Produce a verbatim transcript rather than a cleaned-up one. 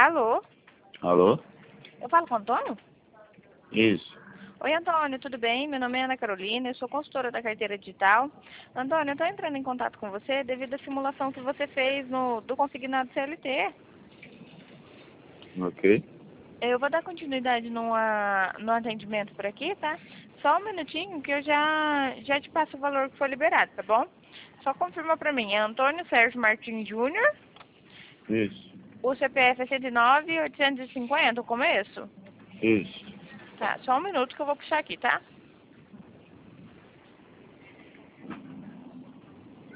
Alô? Alô? Eu falo com o Antônio? Isso. Oi, Antônio, tudo bem? Meu nome é Ana Carolina, eu sou consultora da carteira digital. Antônio, eu estou entrando em contato com você devido à simulação que você fez no, do consignado C L T. Ok. Eu vou dar continuidade numa, no atendimento por aqui, tá? Só um minutinho que eu já, já te passo o valor que foi liberado, tá bom? Só confirma pra mim, é Antônio Sérgio Martins Júnior, Isso. o C P F é cento e nove, oitocentos e cinquenta, o começo? Isso. Tá, só um minuto que eu vou puxar aqui, tá?